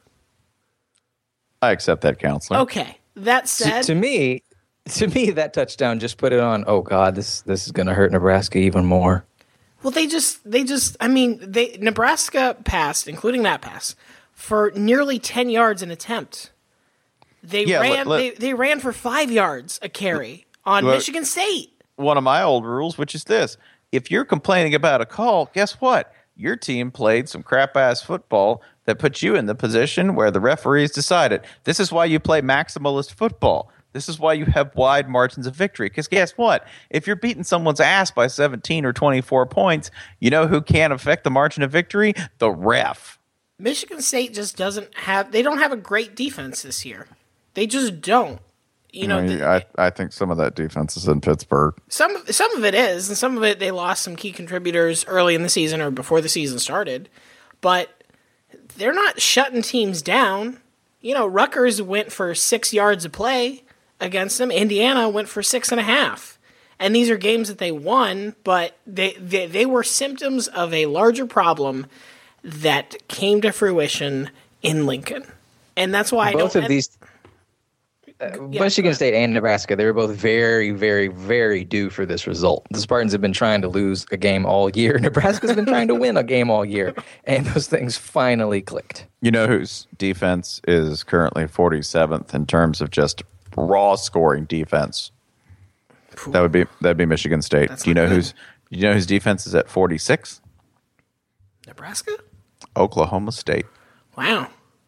I accept that, counselor. Okay. That to, said, to me, to me, that touchdown just put it on. Oh God, this this is going to hurt Nebraska even more. well, they just, they just, I mean, they Nebraska passed, including that pass, for nearly ten yards an attempt. They Yeah, ran. let- let- they, they ran for five yards a carry on let- Michigan State. One of my old rules, which is this: if you're complaining about a call, guess what? Your team played some crap ass football that put you in the position where the referees decided. This is why you play maximalist football. This is why you have wide margins of victory. Because guess what? If you're beating someone's ass by seventeen or twenty-four points, you know who can't affect the margin of victory? The ref. Michigan State just doesn't have. They don't have a great defense this year. They just don't. You know, the- I, I think some of that defense is in Pittsburgh. Some of, some of it is, and some of it they lost some key contributors early in the season or before the season started. But they're not shutting teams down. You know, Rutgers went for six yards of play against them. Indiana went for six and a half. And these are games that they won, but they, they, they were symptoms of a larger problem that came to fruition in Lincoln. And that's why I Both don't... of these, uh, Yeah, Michigan go State and Nebraska, they were both very, very, very due for this result. The Spartans have been trying to lose a game all year. Nebraska's been trying to win a game all year, and those things finally clicked. You know whose defense is currently forty-seventh in terms of just raw scoring defense? That would be that'd be Michigan State. That's Do you not know good. whose you know whose defense is at forty-six? Nebraska? Oklahoma State. Wow.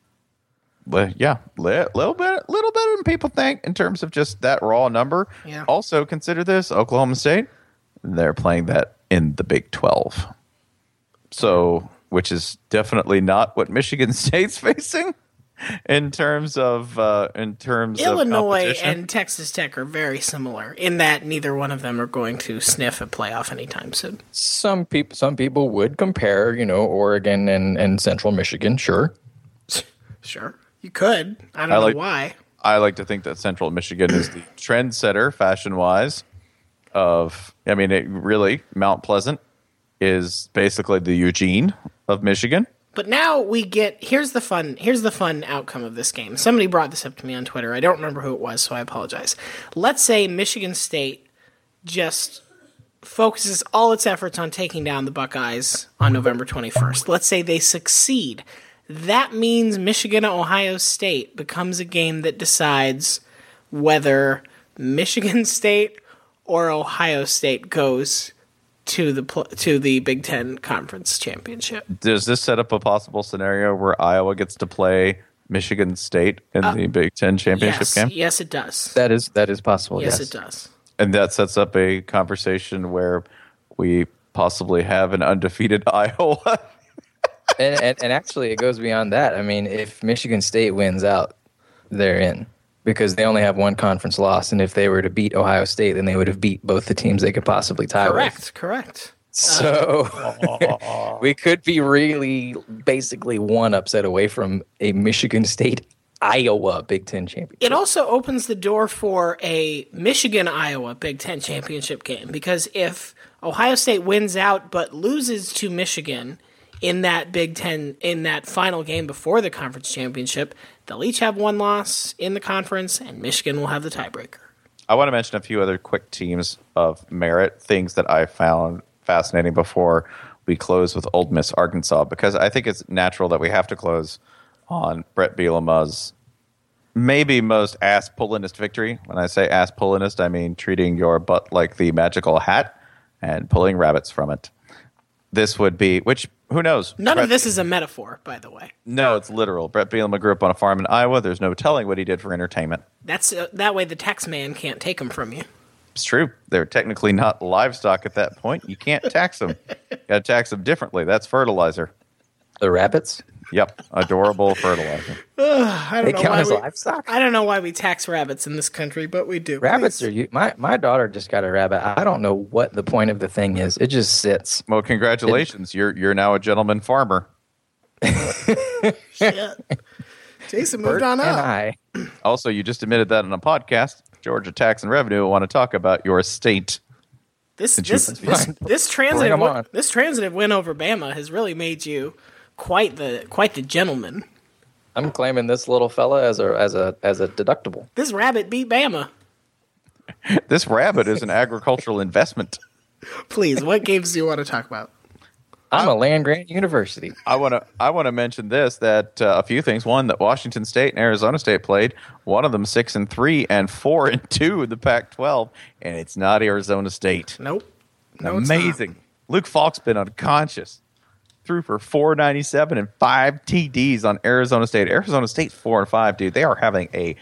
Li- Yeah, li- little bit, little better than people think in terms of just that raw number. Yeah. Also, consider this: Oklahoma State. They're playing that in the Big twelve, so which is definitely not what Michigan State's facing in terms of uh, in terms Illinois of competition. and Texas Tech are very similar in that neither one of them are going to sniff a playoff anytime soon. Some people, some people would compare, you know, Oregon and, and Central Michigan. Sure, Sure. You could. I don't I know like- why. I like to think that Central Michigan is the trendsetter fashion-wise of, I mean, it really, Mount Pleasant is basically the Eugene of Michigan. But now we get here's the fun here's the fun outcome of this game. Somebody brought this up to me on Twitter. I don't remember who it was, so I apologize. Let's say Michigan State just focuses all its efforts on taking down the Buckeyes on November twenty-first. Let's say they succeed. That means Michigan-Ohio State becomes a game that decides whether Michigan State or Ohio State goes to the pl- to the Big Ten Conference Championship. Does this set up a possible scenario where Iowa gets to play Michigan State in the Big Ten championship Yes, game? yes, it does. that is that is possible. Yes, Yes, it does. And that sets up a conversation where we possibly have an undefeated Iowa. and, and and actually, it goes beyond that. I mean, if Michigan State wins out, they're in because they only have one conference loss, and if they were to beat Ohio State, then they would have beat both the teams they could possibly tie with. Correct, correct. So we could be really basically one upset away from a Michigan State Iowa Big Ten championship. It also opens the door for a Michigan-Iowa Big Ten championship game, because if Ohio State wins out but loses to Michigan in that Big Ten, in that final game before the conference championship, they'll each have one loss in the conference, and Michigan will have the tiebreaker. I want to mention a few other quick teams of merit, things that I found fascinating before we close with Ole Miss Arkansas, because I think it's natural that we have to close on Brett Bielema's maybe most ass-pullingest victory. When I say ass-pullingest, I mean treating your butt like the magical hat and pulling rabbits from it. This would be, which, who knows? None Brett, of this is a metaphor, by the way. No, it's literal. Brett Bielema grew up on a farm in Iowa. There's no telling what he did for entertainment. That's uh, that way the tax man can't take them from you. It's true. They're technically not livestock at that point. You can't tax them. Got to tax them differently. That's fertilizer. The rabbits? Yep, adorable fertilizer. Ugh, I don't They know count why as we, livestock? I don't know why we tax rabbits in this country, but we do. Rabbits Please. are you? My my daughter just got a rabbit. I don't know what the point of the thing is. It just sits. Well, congratulations. You're you're now a gentleman farmer. Shit. Jason moved Bert on and up. I. Also, you just admitted that in a podcast. Georgia Tax and Revenue want to talk about your state. This Did this you- this, this transitive Bring 'em win, on. this transitive win over Bama has really made you quite the quite the gentleman. I'm claiming this little fella as a as a as a deductible. This rabbit beat Bama. This rabbit is an agricultural investment. Please, what games do you want to talk about? I'm a land grant university. I want to I want to mention this that uh, a few things. One, that Washington State and Arizona State played. One of them six and three and four and two in the Pac twelve, and it's not Arizona State. Nope. No, it's not. Amazing. Luke Falk's been unconscious. Threw for four ninety-seven and five T Ds on Arizona State. Arizona State's four and five, dude. They are having a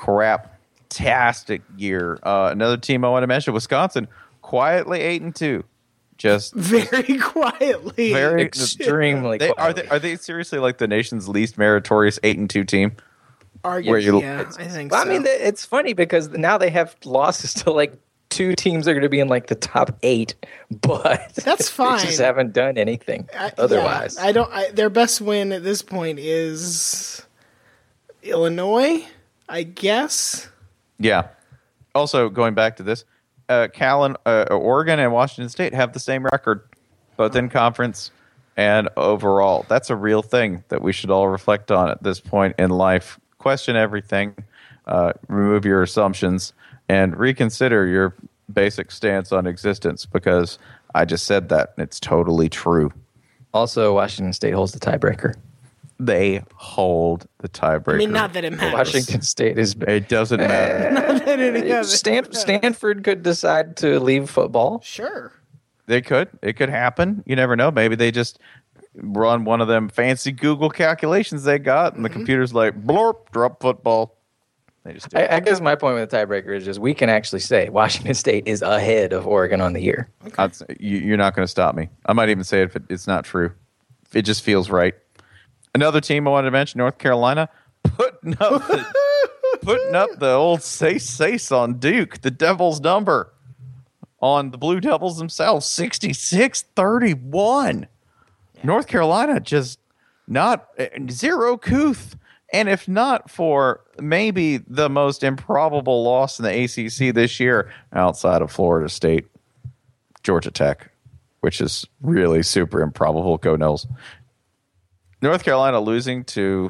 crap-tastic year. Uh, another team I want to mention, Wisconsin, quietly eight and two. Just Very quietly. very Extremely. They, are quietly. they are they seriously like the nation's least meritorious eight and two team? Arguably, where you- yeah, I think Well, so. I mean, th- it's funny because now they have losses to like two teams that are going to be in like the top eight, but That's fine. They just haven't done anything I- otherwise. yeah, I don't. I, their best win at this point is Illinois, I guess. Yeah. Also, going back to this, uh, Callan, uh, Oregon and Washington State have the same record, both in conference and overall. That's a real thing that we should all reflect on at this point in life. Question everything, uh, remove your assumptions, and reconsider your basic stance on existence, because I just said that, and it's totally true. Also, Washington State holds the tiebreaker. They hold the tiebreaker. I mean, not that it matters. Washington State is. It doesn't matter. Stan- Stanford could decide to leave football. Sure. They could. It could happen. You never know. Maybe they just run one of them fancy Google calculations they got, and the computer's like, blorp, drop football. They just do it. I, I guess my point with the tiebreaker is just we can actually say Washington State is ahead of Oregon on the year. I'd say- you, you're not going to stop me. I might even say it if it, it's not true. It just feels right. Another team I wanted to mention, North Carolina, putting up the, putting up the old sace on Duke, the Devil's number on the Blue Devils themselves, sixty-six thirty-one. North Carolina just not zero couth. And if not for maybe the most improbable loss in the A C C this year outside of Florida State, Georgia Tech, which is really super improbable. Go Noles. North Carolina losing to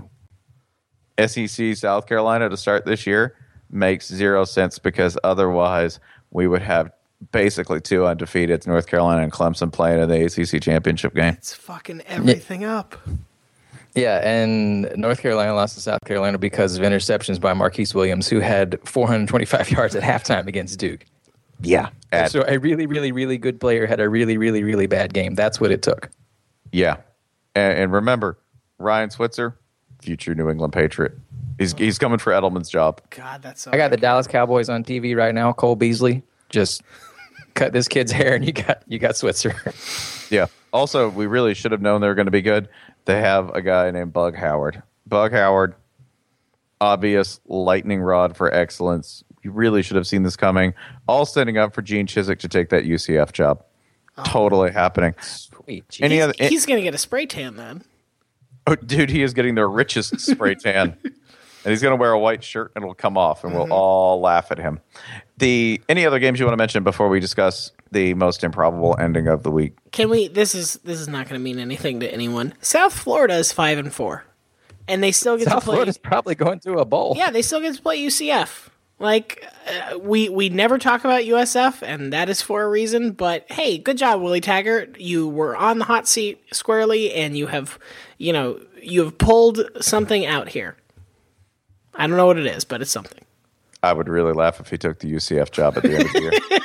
S E C South Carolina to start this year makes zero sense, because otherwise we would have basically two undefeated, North Carolina and Clemson, playing in the A C C championship game. It's fucking everything up. Yeah, and North Carolina lost to South Carolina because of interceptions by Marquise Williams, who had four hundred twenty-five yards at halftime against Duke. Yeah. At, So a really, really, really good player had a really, really, really bad game. That's what it took. yeah. And, and remember, Ryan Switzer, future New England Patriot. He's he's coming for Edelman's job. God, that's so I got the Dallas Cowboys on T V right now. Cole Beasley just cut this kid's hair, and you got you got Switzer. Yeah. Also, we really should have known they were going to be good. They have a guy named Bug Howard. Bug Howard, obvious lightning rod for excellence. You really should have seen this coming. All setting up for Gene Chizik to take that U C F job. Oh. Totally happening. Sweet. Any he's, other? he's going to get a spray tan then. Oh, dude, he is getting the richest spray tan And he's going to wear a white shirt, and it'll come off, and we'll all laugh at him. The any other games you want to mention before we discuss the most improbable ending of the week? Can we? This is this is not going to mean anything to anyone. South Florida is five and four, and they still get South to play. Florida's probably going to a bowl. Yeah, they still get to play U C F. Like uh, we we never talk about U S F, and that is for a reason. But hey, good job, Willie Taggart. You were on the hot seat squarely, and you have, you know, you have pulled something out here. I don't know what it is, but it's something. I would really laugh if he took the U C F job at the end of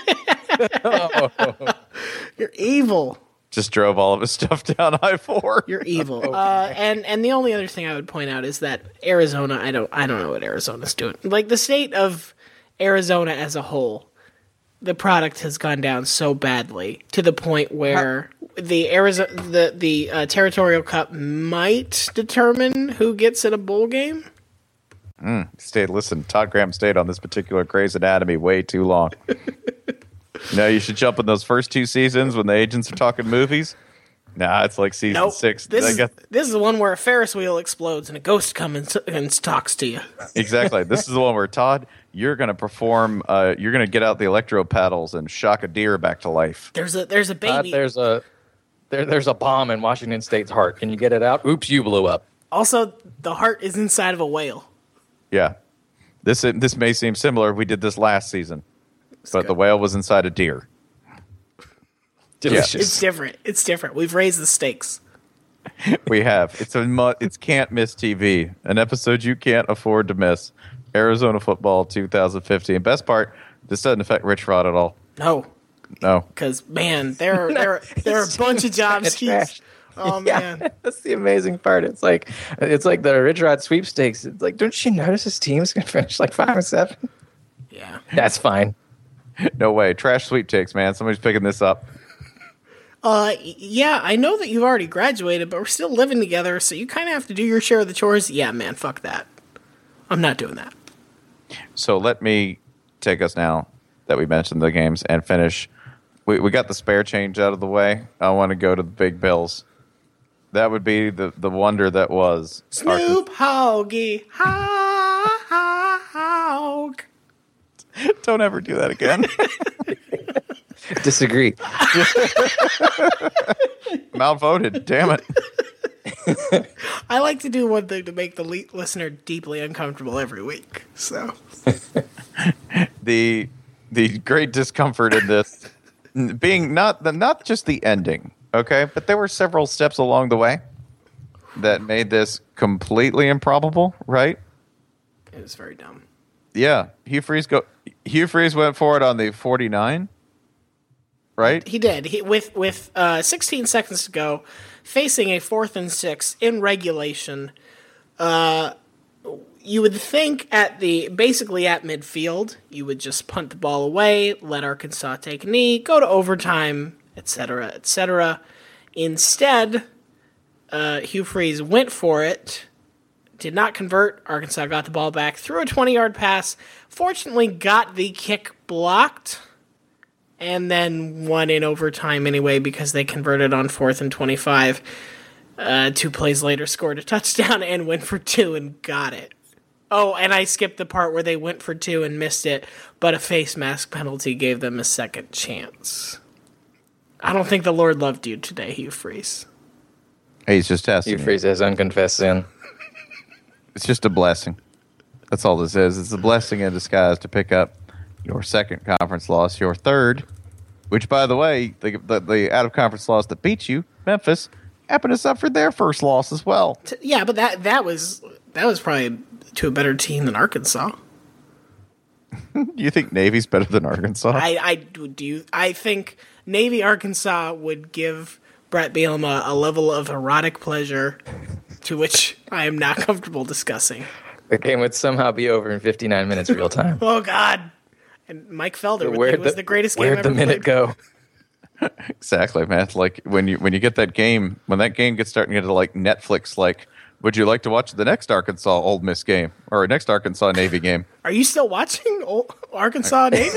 the year. You're evil. Just drove all of his stuff down I four. You're evil. Uh, and and the only other thing I would point out is that Arizona. I don't. I don't know what Arizona's doing. Like the state of Arizona as a whole, the product has gone down so badly to the point where the Arizona the the uh, Territorial Cup might determine who gets in a bowl game. Mm, stayed. Listen, Todd Graham stayed on this particular Grey's Anatomy way too long. You know, you should jump in those first two seasons when the agents are talking movies. Nah, it's like season Nope. six. This I is, guess- this is the one where a Ferris wheel explodes and a ghost comes and, and talks to you. Exactly. This is the one where, Todd, you're going to perform, uh, you're going to get out the electro paddles and shock a deer back to life. There's a there's a Uh, baby. there's a there, there's a bomb in Washington State's heart. Can you get it out? Oops, you blew up. Also, the heart is inside of a whale. Yeah. This this may seem similar. We did this last season, but the whale was inside a deer. Delicious. It's different. It's different. We've raised the stakes. We have. It's a mu- it's can't miss T V. An episode you can't afford to miss. Arizona football twenty fifteen. Best part, this doesn't affect Rich Rod at all. No, No. because man, there are there are, there are a bunch of jobs. kinda trash. He's, oh Yeah, man, that's the amazing part. It's like it's like the Rich Rod sweepstakes. It's like, don't you notice his team's gonna finish like five and seven? yeah. That's fine. No way. Trash sweepstakes, man. Somebody's picking this up. Uh, yeah, I know that you've already graduated, but we're still living together, so you kind of have to do your share of the chores. Yeah, man, fuck that. I'm not doing that. So let me take us now that we mentioned the games and finish. We we got the spare change out of the way. I want to go to the big bills. That would be the, the wonder that was Snoop Hoggy, Hog. Don't ever do that again. Disagree. I'm outvoted. Damn it. I like to do one thing to make the le- listener deeply uncomfortable every week. So the the great discomfort in this being not the not just the ending, okay, but there were several steps along the way that made this completely improbable, right? it was very dumb. Yeah, Hugh Freeze go. Hugh Freeze went for it on the forty-nine, right? He did. He with with uh, sixteen seconds to go, facing a fourth and six in regulation. Uh, you would think at the basically at midfield, you would just punt the ball away, let Arkansas take a knee, go to overtime, et cetera, et cetera. Instead, uh, Hugh Freeze went for it. Did not convert. Arkansas got the ball back, threw a twenty-yard pass. Fortunately, got the kick blocked, and then won in overtime anyway because they converted on fourth and twenty-five. Uh, two plays later, scored a touchdown and went for two and got it. Oh, and I skipped the part where they went for two and missed it, but a face mask penalty gave them a second chance. I don't think the Lord loved you today, Hugh Freeze. He's just testing. Hugh you. Freeze has unconfessed sin. It's just a blessing. That's all this is. It's a blessing in disguise to pick up your second conference loss, your third, which, by the way, the the, the out-of-conference loss that beat you, Memphis, happened to suffer their first loss as well. T- Yeah, but that that was that was probably to a better team than Arkansas. Do you think Navy's better than Arkansas? I I do do you, I think Navy Arkansas would give Brett Bielema a level of erotic pleasure to which I am not comfortable discussing. The game would somehow be over in fifty-nine minutes real time. Oh God! And Mike Felder would think Where'd it was the, the greatest game where'd ever the minute played. go? Exactly, man. Like when you when you get that game, when that game gets starting to get to like Netflix, like, would you like to watch the next Arkansas Ole Miss game or next Arkansas Navy game? Are you still watching Old Arkansas Navy?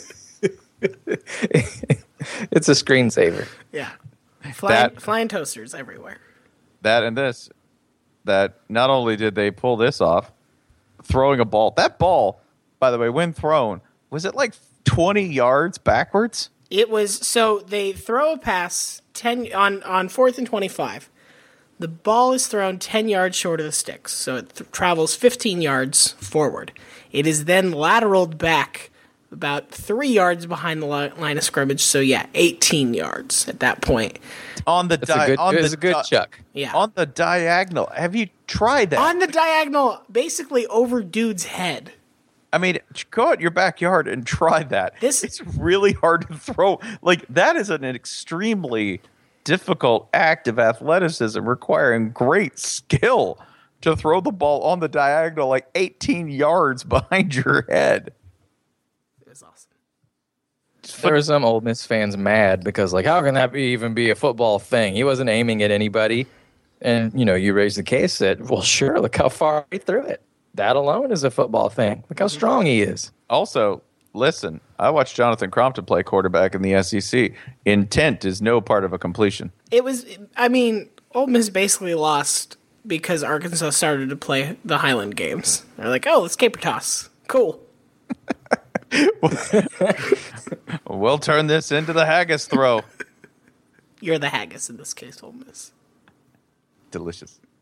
It's a screensaver. Yeah, flying, That- flying toasters everywhere. That and this, that not only did they pull this off, throwing a ball. That ball, by the way, when thrown, was it like twenty yards backwards? It was, so they throw a pass ten on, on fourth and twenty-five. The ball is thrown ten yards short of the sticks, so it th- travels fifteen yards forward. It is then lateraled back about three yards behind the li- line of scrimmage, so yeah, eighteen yards at that point. On the That's a di- good, on it the was a good di- chuck. Yeah. On the diagonal. Have you tried that? On the diagonal, basically over dude's head. I mean, go out your backyard and try that. This- it's really hard to throw. Like, that is an extremely difficult act of athleticism requiring great skill to throw the ball on the diagonal like eighteen yards behind your head. It was awesome. There were some Ole Miss fans mad because, like, how can that be, even be a football thing? He wasn't aiming at anybody. And, you know, you raise the case that, well, sure, look how far he threw it. That alone is a football thing. Look how strong he is. Also, listen, I watched Jonathan Crompton play quarterback in the S E C. Intent is no part of a completion. It was, I mean, Ole Miss basically lost because Arkansas started to play the Highland games. They're like, oh, let's caper toss. Cool. We'll turn this into the haggis throw. You're the haggis in this case, Ole Miss. Delicious.